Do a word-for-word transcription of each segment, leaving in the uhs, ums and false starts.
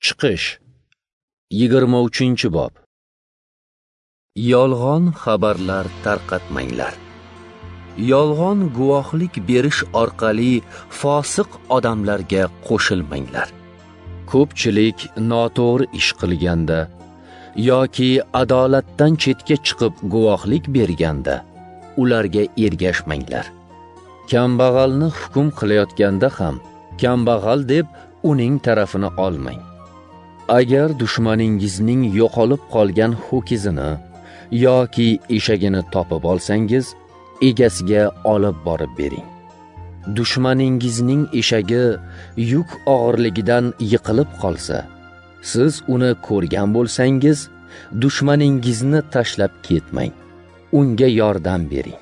Chiqish yigirma uchinchi bob. Yolg'on xabarlar tarqatmanglar. Yolg'on guvohlik berish orqali fosiq odamlarga qo'shilmanglar. Ko'pchilik noto'g'ri ish qilganda yoki adolatdan chetga chiqib guvohlik berganda ularga ergashmanglar. Kambag'alni hukm qilayotganda ham kambag'al deb uning tarafini olmang. Agar dushmaningizning yo'qolib qolgan ho'kizini yoki eshagini topib olsangiz, egasiga olib borib bering. Dushmaningizning eshagi yuk og'irligidan yiqilib qolsa, siz uni ko'rgan bo'lsangiz, dushmaningizni tashlab ketmang, unga yordam bering.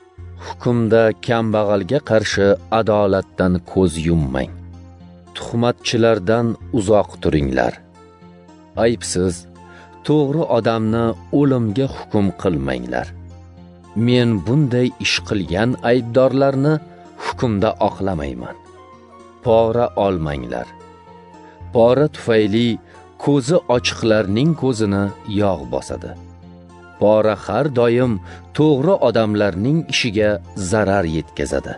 Hukmda kambag'alga qarshi adolatdan ko'z yummang. Tuhmatchilardan uzoq turinglar. Aybsiz, to'g'ri odamni o'limga hukm qilmanglar. Men bunday ish qilgan aybdorlarni hukmda oqlamayman. Pora olmanglar. Pora tufayli ko'zi ochiqlarning ko'zini yog' bosadi. Pora har doim to'g'ri odamlarning ishiga zarar yetkazadi.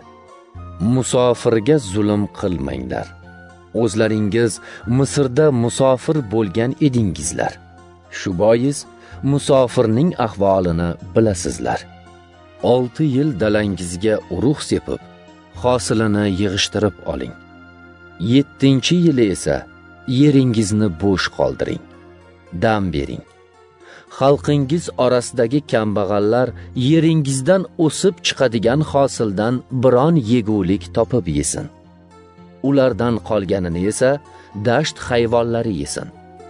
Musofirga zulm qilmanglar. O'zlaringiz Misrda musofir bo'lgan edingizlar. Shu bois musofirning ahvolini bilasizlar. olti yil dalangizga urug' sepib, hosilini yig'ishtirib oling. yettinchi yili esa yeringizni bo'sh qoldiring. Dam bering. Xalqingiz orasidagi kambag'allar yeringizdan o'sib chiqadigan hosildan biron yegulik topib yesin. Ulardan qolganini esa dasht hayvonlari yesin.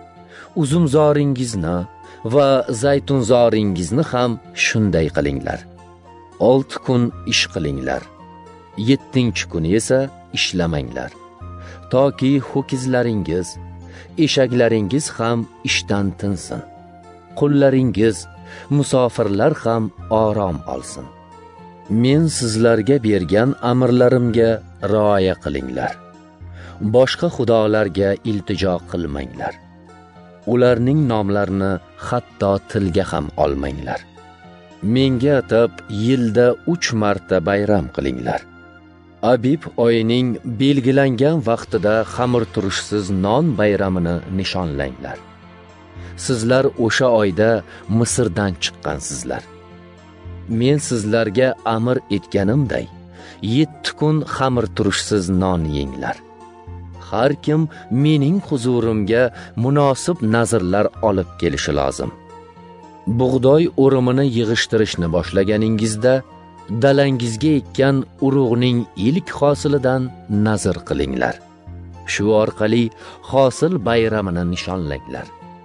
Uzumzoringizni va zaytunzoringizni ham shunday qilinglar. olti kun ish qilinglar. yettinchi kun esa ishlamanglar. Toki ho'kizlaringiz, eshaklaringiz ham ishdan tinsin. Qullaringiz, musofirlar ham orom olsin. Men sizlarga bergan amrlarimga rioya qilinglar. Boshqa xudolarga iltijo qilmanglar. Ularning nomlarini hatto tilga ham olmanglar. Menga atab yilda uch marta bayram qilinglar. Abib oyining belgilangan vaqtida xamir turishsiz non bayramini nishonlanglar. Sizlar o'sha oyda Misrdan chiqqansizlar. Men sizlarga amr etganimday, yetti kun xamir turishsiz non yenglar. Har kim mening huzurimga munosib nazrlar olib kelishi lozim. Bug'doy o'rimini yig'ishtirishni boshlaganingizda, dalangizga ekkan urug'ning ilk hosilidan nazr qilinglar. Shu orqali hosil bayramini nishonlanglar.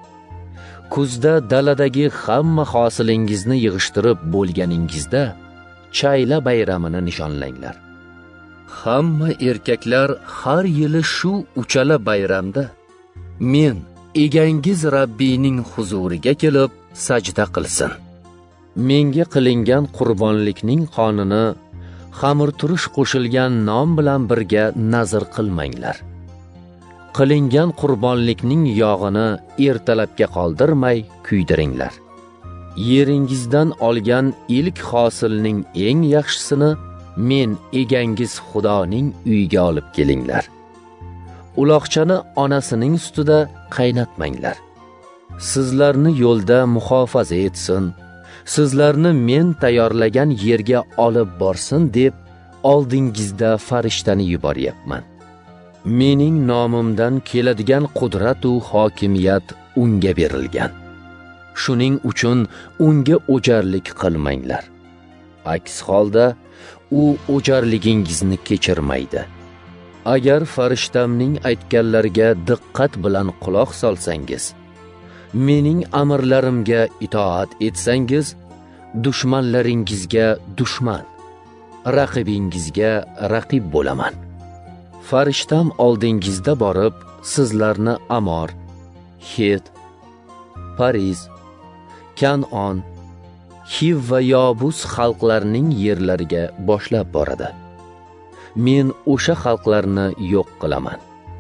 Kuzda daladagi hamma hosilingizni yig'ishtirib bo'lganingizda, chayla bayramini nishonlanglar. Hamma erkaklar har yili shu uchala bayramda men egangiz Rabbiyning huzuriga kelib sajda qilsin. Menga qilingan qurbonlikning qonini xamir turish qo'shilgan non bilan birga nazr qilmanglar. Qilingan qurbonlikning yog'ini ertalabga qoldirmay kuydiringlar. Yeringizdan olgan ilk hosilning eng yaxshisini men egangiz Xudoning uyiga olib kelinglar. Uloqchani onasining sutida qaynatmanglar. Sizlarni yo'lda muhofaza etsin, sizlarni men tayyorlagan yerga olib borsin deb oldingizda farishtani yuboryapman. Mening nomimdan keladigan qudrat va hokimiyat unga berilgan. Shuning uchun unga o'jarlik qilmanglar. Aks holda u o'jarligingizni kechirmaydi. Agar farishtamning aytganlariga diqqat bilan quloq solsangiz, mening amrlarimga itoat etsangiz, dushmanlaringizga dushman, raqibingizga raqib bo'laman. Farishtam oldingizda borib, sizlarni Amor, Het, Pariz, Kanon, Hiv va Yobus xalqlarining yerlariga boshlab boradi. Men o'sha xalqlarni yo'q qilaman.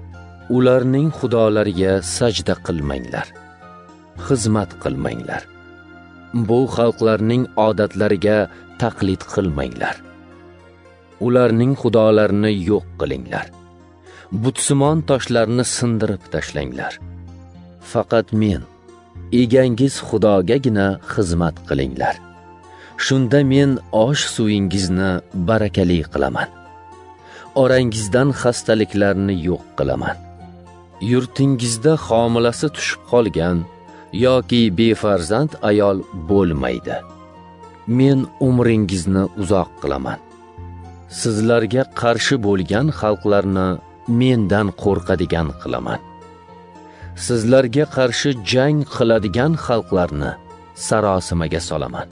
ularning xudolariga sajda qilmanglar, xizmat qilmanglar. Bu xalqlarning odatlariga taqlid qilmanglar. Ularning xudolarini yo'q qilinglar. Butsimon toshlarni sindirib tashlanglar. Faqat men, egangiz Xudogagina xizmat qilinglar. Shunda men osh suyingizni barakali qilaman. Orangizdan xastaliklarni yo'q qilaman. Yurtingizda homilasi tushib qolgan yoki befarzand ayol bo'lmaydi. Men umringizni uzoq qilaman. Sizlarga qarshi bo'lgan xalqlarni mendan qo'rqadigan qilaman. Sizlarga qarshi jang qiladigan xalqlarni sarosimaga solaman.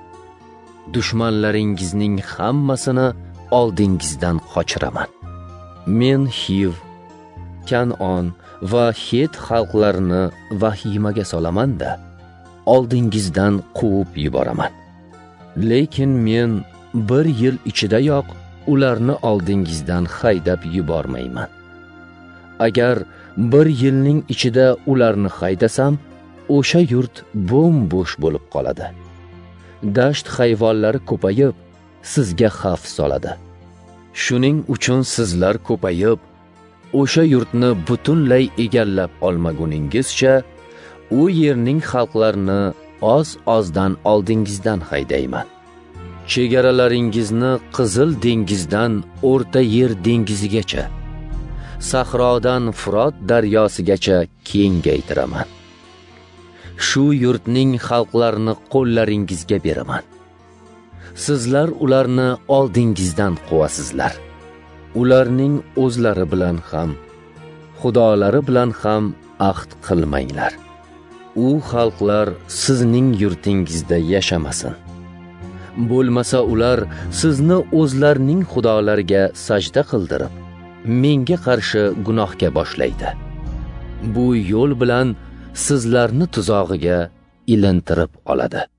Dushmanlaringizning hammasini oldingizdan qochiraman. Men Hiv, Kanon va Het xalqlarini vahimaga solaman-da, oldingizdan quvib yuboraman. Lekin men bir yil ichidayoq ularni oldingizdan haydab yubormayman. Agar bir yilning ichida ularni haydasam, o'sha yurt bo'm-bo'sh bo'lib qoladi. Dasht hayvonlari ko'payib, sizga xavf soladi. Shuning uchun sizlar ko'payib, o'sha yurtni butunlay egallab olmaguningizcha, u yerning xalqlarini oz-ozdan oldingizdan haydayman. Chegaralaringizni Qizil dengizdan O'rta Yer dengizigacha, Sahrodan Furot daryosigacha kengaytiraman. Shu yurtning xalqlarini qo'llaringizga beraman. Sizlar ularni oldingizdan quvasizlar. Ularning o'zlari bilan ham, xudolari bilan ham ahd qilmanglar. U xalqlar sizning yurtingizda yashamasin. Bo'lmasa ular sizni o'zlarining xudolariga sajda qildirib, menga qarshi gunohga boshlaydi. Bu yo'l bilan sizlarni tuzog'iga ilintirib oladi.